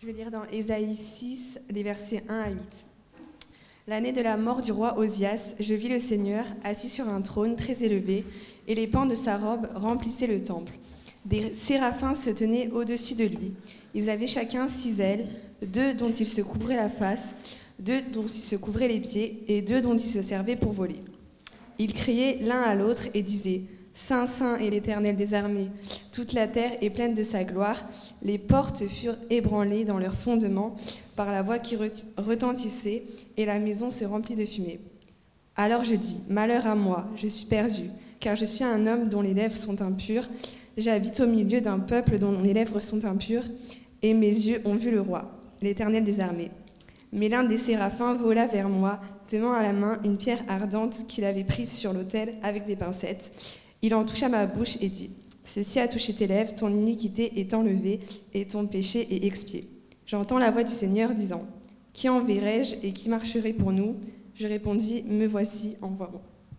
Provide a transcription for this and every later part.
Je vais lire dans Ésaïe 6, les versets 1 à 8. L'année de la mort du roi Osias, je vis le Seigneur assis sur un trône très élevé, et les pans de sa robe remplissaient le temple. Des séraphins se tenaient au-dessus de lui. Ils avaient chacun 6 ailes, 2 dont ils se couvraient la face, 2 dont ils se couvraient les pieds, et 2 dont ils se servaient pour voler. Ils criaient l'un à l'autre et disaient « Saint, Saint est l'Éternel des armées, toute la terre est pleine de sa gloire. » Les portes furent ébranlées dans leurs fondements par la voix qui retentissait, et la maison se remplit de fumée. Alors je dis « Malheur à moi, je suis perdu, car je suis un homme dont les lèvres sont impures. J'habite au milieu d'un peuple dont les lèvres sont impures, et mes yeux ont vu le roi, l'Éternel des armées. » Mais l'un des séraphins vola vers moi, tenant à la main une pierre ardente qu'il avait prise sur l'autel avec des pincettes. Il en toucha ma bouche et dit « Ceci a touché tes lèvres, ton iniquité est enlevée et ton péché est expié. » J'entends la voix du Seigneur disant « Qui enverrai-je et qui marcherait pour nous ?» Je répondis « Me voici, envoie-moi. »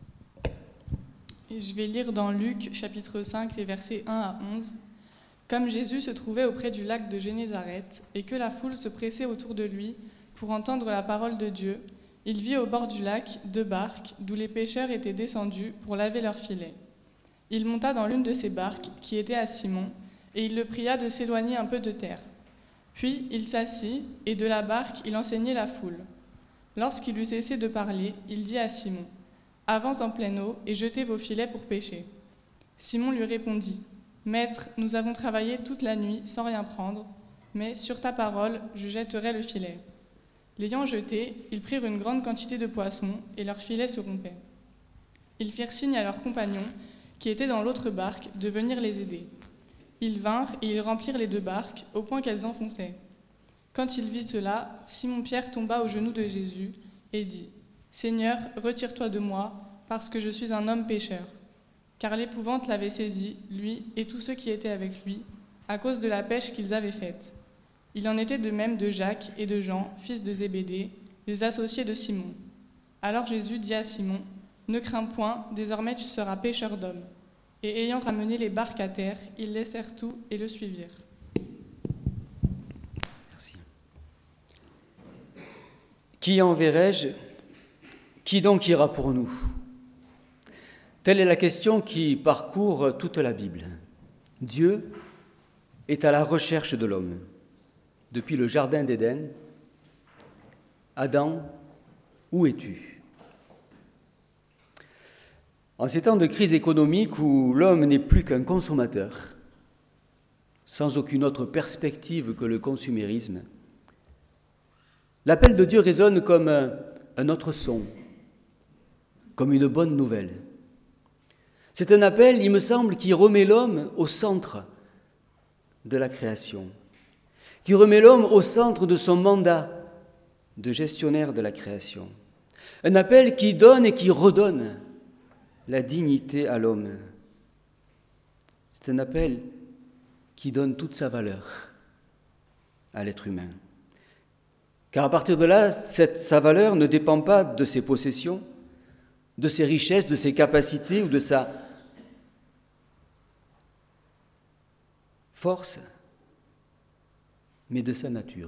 Et je vais lire dans Luc, chapitre 5, les versets 1 à 11. Comme Jésus se trouvait auprès du lac de Génézareth et que la foule se pressait autour de lui pour entendre la parole de Dieu, il vit au bord du lac 2 barques d'où les pêcheurs étaient descendus pour laver leurs filets. Il monta dans l'une de ces barques, qui était à Simon, et il le pria de s'éloigner un peu de terre. Puis il s'assit, et de la barque il enseignait la foule. Lorsqu'il eut cessé de parler, il dit à Simon, « Avance en pleine eau et jetez vos filets pour pêcher. » Simon lui répondit, « Maître, nous avons travaillé toute la nuit sans rien prendre, mais sur ta parole, je jetterai le filet. » L'ayant jeté, ils prirent une grande quantité de poissons, et leurs filets se rompaient. Ils firent signe à leurs compagnons, qui étaient dans l'autre barque, de venir les aider. Ils vinrent et ils remplirent les 2 barques, au point qu'elles enfonçaient. Quand il vit cela, Simon-Pierre tomba aux genoux de Jésus et dit, « Seigneur, retire-toi de moi, parce que je suis un homme pécheur. » Car l'épouvante l'avait saisi, lui et tous ceux qui étaient avec lui, à cause de la pêche qu'ils avaient faite. Il en était de même de Jacques et de Jean, fils de Zébédée, les associés de Simon. Alors Jésus dit à Simon, « Ne crains point, désormais tu seras pêcheur d'hommes. » Et ayant ramené les barques à terre, ils laissèrent tout et le suivirent. Merci. Qui enverrai-je ? Qui donc ira pour nous ? Telle est la question qui parcourt toute la Bible. Dieu est à la recherche de l'homme. Depuis le jardin d'Éden, Adam, où es-tu ? En ces temps de crise économique où l'homme n'est plus qu'un consommateur, sans aucune autre perspective que le consumérisme, l'appel de Dieu résonne comme un autre son, comme une bonne nouvelle. C'est un appel, il me semble, qui remet l'homme au centre de la création, qui remet l'homme au centre de son mandat de gestionnaire de la création. Un appel qui donne et qui redonne la dignité à l'homme. C'est un appel qui donne toute sa valeur à l'être humain. Car à partir de là, sa valeur ne dépend pas de ses possessions, de ses richesses, de ses capacités ou de sa force, mais de sa nature,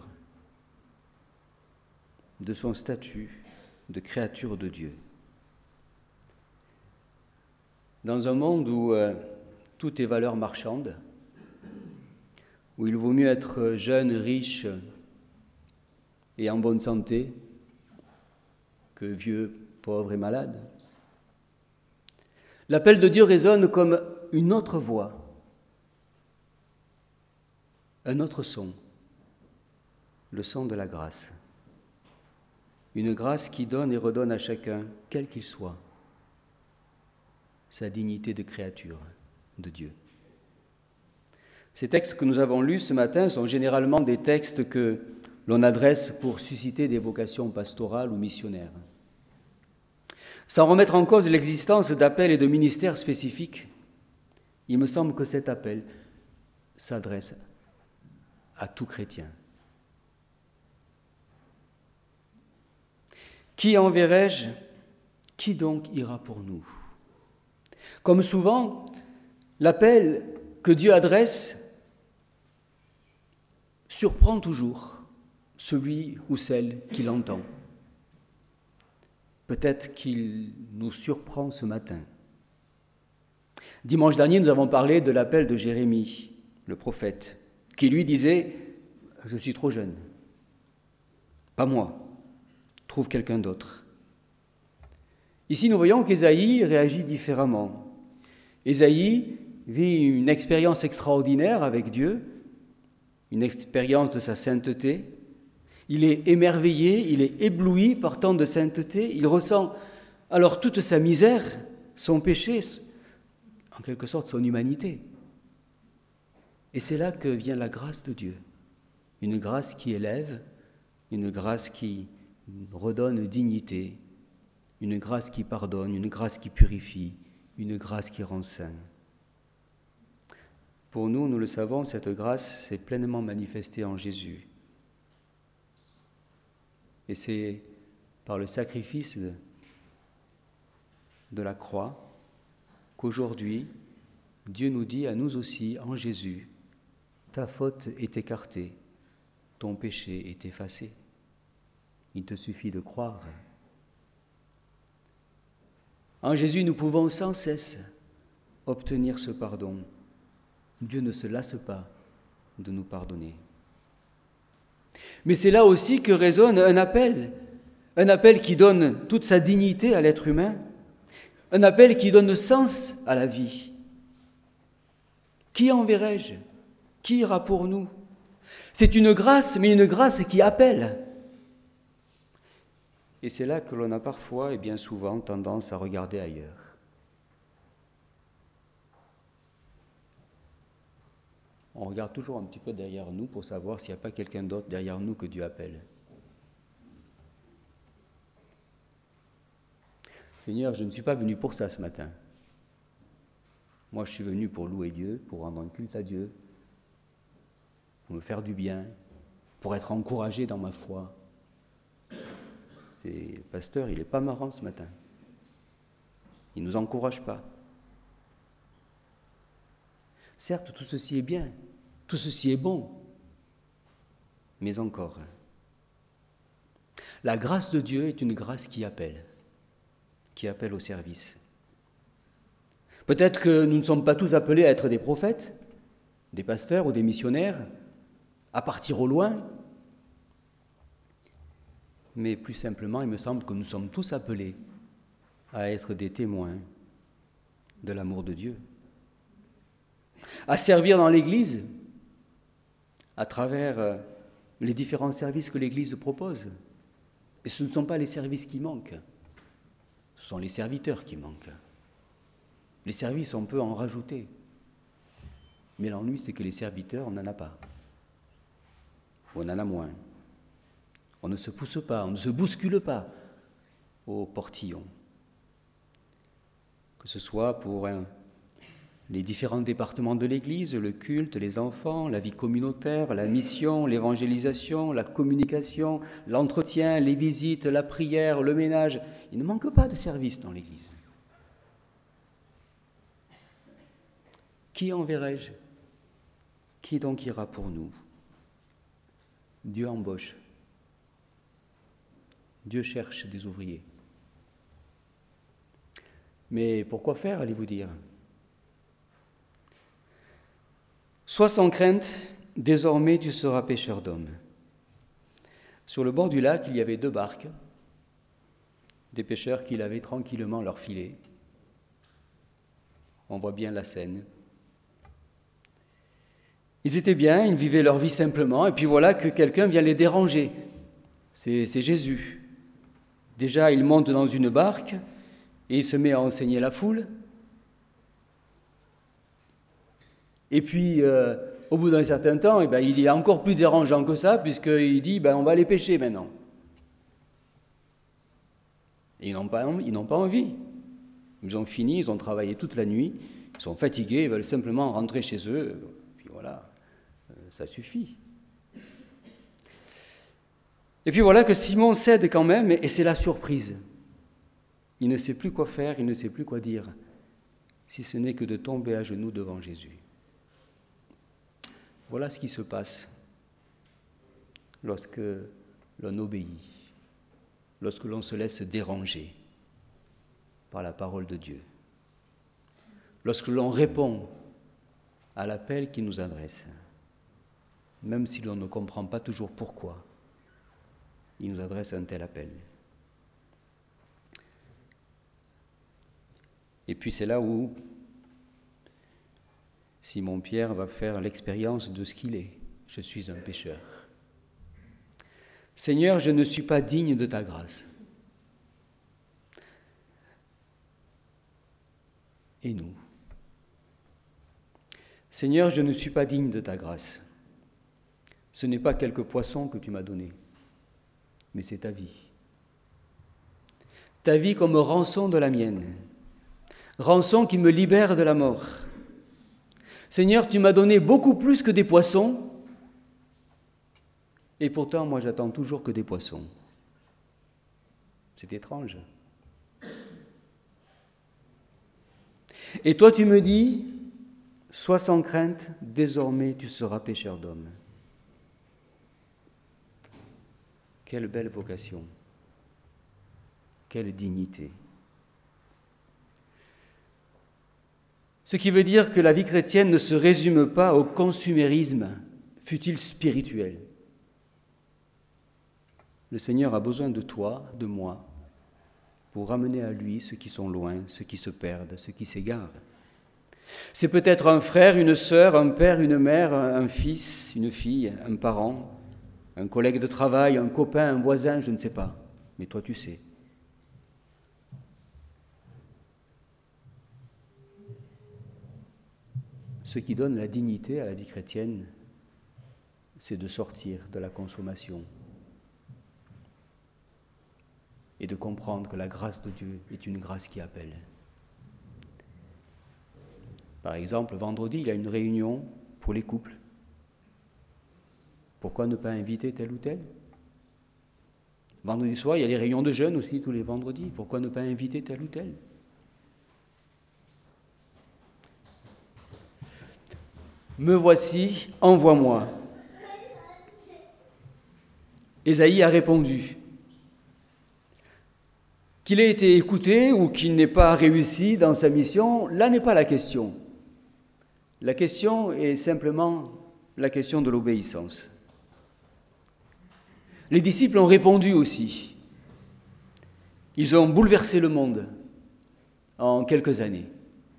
de son statut de créature de Dieu. Dans un monde où tout est valeur marchande, où il vaut mieux être jeune, riche et en bonne santé que vieux, pauvre et malade, l'appel de Dieu résonne comme une autre voix, un autre son, le son de la grâce. Une grâce qui donne et redonne à chacun, quel qu'il soit, sa dignité de créature de Dieu. Ces textes que nous avons lus ce matin sont généralement des textes que l'on adresse pour susciter des vocations pastorales ou missionnaires. Sans remettre en cause l'existence d'appels et de ministères spécifiques, il me semble que cet appel s'adresse à tout chrétien. Qui enverrai-je ? Qui donc ira pour nous ? Comme souvent, l'appel que Dieu adresse surprend toujours celui ou celle qui l'entend. Peut-être qu'il nous surprend ce matin. Dimanche dernier, nous avons parlé de l'appel de Jérémie, le prophète, qui lui disait « Je suis trop jeune. Pas moi. Trouve quelqu'un d'autre. » Ici, nous voyons qu'Ésaïe réagit différemment. Ésaïe vit une expérience extraordinaire avec Dieu, une expérience de sa sainteté. Il est émerveillé, il est ébloui par tant de sainteté. Il ressent alors toute sa misère, son péché, en quelque sorte son humanité. Et c'est là que vient la grâce de Dieu. Une grâce qui élève, une grâce qui redonne dignité, une grâce qui pardonne, une grâce qui purifie, une grâce qui rend saint. Pour nous, nous le savons, cette grâce s'est pleinement manifestée en Jésus. Et c'est par le sacrifice de la croix qu'aujourd'hui, Dieu nous dit à nous aussi, en Jésus, « Ta faute est écartée, ton péché est effacé. Il te suffit de croire. » En Jésus, nous pouvons sans cesse obtenir ce pardon. Dieu ne se lasse pas de nous pardonner. Mais c'est là aussi que résonne un appel qui donne toute sa dignité à l'être humain, un appel qui donne sens à la vie. Qui enverrai-je ? Qui ira pour nous ? C'est une grâce, mais une grâce qui appelle. Et c'est là que l'on a parfois et bien souvent tendance à regarder ailleurs. On regarde toujours un petit peu derrière nous pour savoir s'il n'y a pas quelqu'un d'autre derrière nous que Dieu appelle. Seigneur, je ne suis pas venu pour ça ce matin. Moi, je suis venu pour louer Dieu, pour rendre un culte à Dieu, pour me faire du bien, pour être encouragé dans ma foi. Le pasteur, il n'est pas marrant ce matin. Il ne nous encourage pas. Certes, tout ceci est bien, tout ceci est bon, mais encore, la grâce de Dieu est une grâce qui appelle au service. Peut-être que nous ne sommes pas tous appelés à être des prophètes, des pasteurs ou des missionnaires, à partir au loin, mais plus simplement, il me semble que nous sommes tous appelés à être des témoins de l'amour de Dieu, à servir dans l'Église à travers les différents services que l'Église propose. Et ce ne sont pas les services qui manquent, ce sont les serviteurs qui manquent. Les services, on peut en rajouter, mais l'ennui, c'est que les serviteurs, on n'en a pas, ou on en a moins. On ne se pousse pas, on ne se bouscule pas au portillon. Que ce soit pour les différents départements de l'Église, le culte, les enfants, la vie communautaire, la mission, l'évangélisation, la communication, l'entretien, les visites, la prière, le ménage. Il ne manque pas de service dans l'Église. Qui enverrai-je ? Qui donc ira pour nous ? Dieu embauche. Dieu cherche des ouvriers. Mais pourquoi faire, allez-vous dire ? Sois sans crainte, désormais tu seras pêcheur d'hommes. Sur le bord du lac, il y avait 2 barques, des pêcheurs qui lavaient tranquillement leur filet. On voit bien la scène. Ils étaient bien, ils vivaient leur vie simplement, et puis voilà que quelqu'un vient les déranger. C'est Jésus. Déjà, il monte dans une barque et il se met à enseigner la foule. Et puis, au bout d'un certain temps, il est encore plus dérangeant que ça, puisqu'il dit on va aller pêcher maintenant. Et ils n'ont pas envie. Ils ont fini, ils ont travaillé toute la nuit, ils sont fatigués, ils veulent simplement rentrer chez eux. Puis voilà, ça suffit. Et puis voilà que Simon cède quand même, et c'est la surprise. Il ne sait plus quoi faire, il ne sait plus quoi dire, si ce n'est que de tomber à genoux devant Jésus. Voilà ce qui se passe lorsque l'on obéit, lorsque l'on se laisse déranger par la parole de Dieu, lorsque l'on répond à l'appel qu'il nous adresse, même si l'on ne comprend pas toujours pourquoi il nous adresse un tel appel. Et puis c'est là où Simon-Pierre va faire l'expérience de ce qu'il est. Je suis un pécheur. Seigneur, je ne suis pas digne de ta grâce. Et nous? Seigneur, je ne suis pas digne de ta grâce. Ce n'est pas quelques poissons que tu m'as donnés, mais c'est ta vie. Ta vie comme rançon de la mienne, rançon qui me libère de la mort. Seigneur, tu m'as donné beaucoup plus que des poissons, et pourtant, moi, j'attends toujours que des poissons. C'est étrange. Et toi, tu me dis, sois sans crainte, désormais tu seras pêcheur d'hommes. Quelle belle vocation, quelle dignité. Ce qui veut dire que la vie chrétienne ne se résume pas au consumérisme, fût-il spirituel. Le Seigneur a besoin de toi, de moi, pour ramener à lui ceux qui sont loin, ceux qui se perdent, ceux qui s'égarent. C'est peut-être un frère, une sœur, un père, une mère, un fils, une fille, un parent, un collègue de travail, un copain, un voisin, je ne sais pas, mais toi tu sais. Ce qui donne la dignité à la vie chrétienne, c'est de sortir de la consommation et de comprendre que la grâce de Dieu est une grâce qui appelle. Par exemple, vendredi, il y a une réunion pour les couples. Pourquoi ne pas inviter tel ou tel? Vendredi soir, il y a les réunions de jeunes aussi tous les vendredis. Pourquoi ne pas inviter tel ou tel? Me voici, envoie-moi. Ésaïe a répondu. Qu'il ait été écouté ou qu'il n'ait pas réussi dans sa mission, là n'est pas la question. La question est simplement la question de l'obéissance. Les disciples ont répondu aussi. Ils ont bouleversé le monde en quelques années.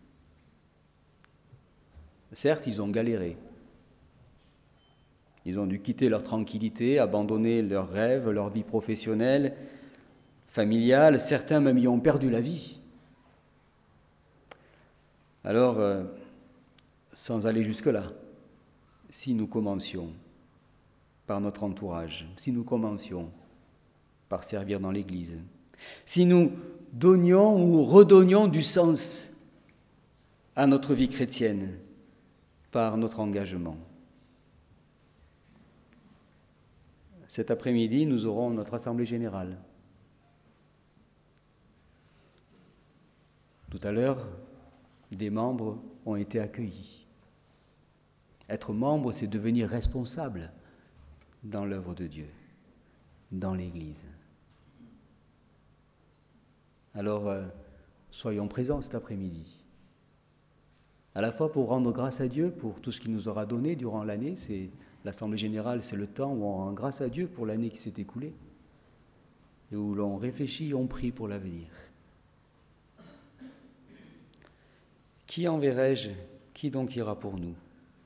Certes, ils ont galéré. Ils ont dû quitter leur tranquillité, abandonner leurs rêves, leur vie professionnelle, familiale. Certains même y ont perdu la vie. Alors, sans aller jusque-là, si nous commencions par notre entourage, si nous commencions par servir dans l'Église, si nous donnions ou redonnions du sens à notre vie chrétienne par notre engagement. Cet après-midi, nous aurons notre assemblée générale. Tout à l'heure, des membres ont été accueillis. Être membre, c'est devenir responsable dans l'œuvre de Dieu, dans l'Église. Alors, soyons présents cet après-midi. À la fois pour rendre grâce à Dieu pour tout ce qu'il nous aura donné durant l'année, c'est l'Assemblée générale, c'est le temps où on rend grâce à Dieu pour l'année qui s'est écoulée et où l'on réfléchit et on prie pour l'avenir. Qui enverrai-je? Qui donc ira pour nous?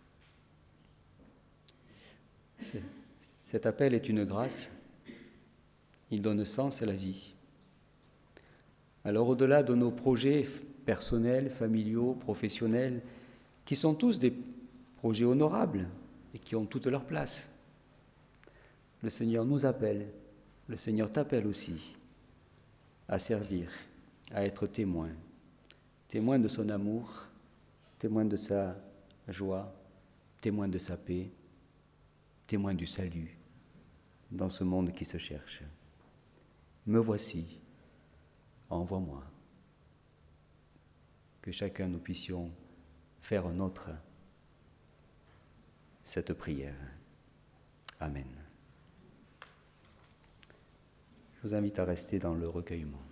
Cet appel est une grâce. Il donne sens à la vie. Alors au-delà de nos projets personnels, familiaux, professionnels, qui sont tous des projets honorables et qui ont toute leur place, le Seigneur nous appelle, le Seigneur t'appelle aussi à servir, à être témoin de son amour, témoin de sa joie, témoin de sa paix, témoin du salut dans ce monde qui se cherche. Me voici, envoie-moi. Que chacun nous puissions faire nôtre cette prière. Amen. Je vous invite à rester dans le recueillement.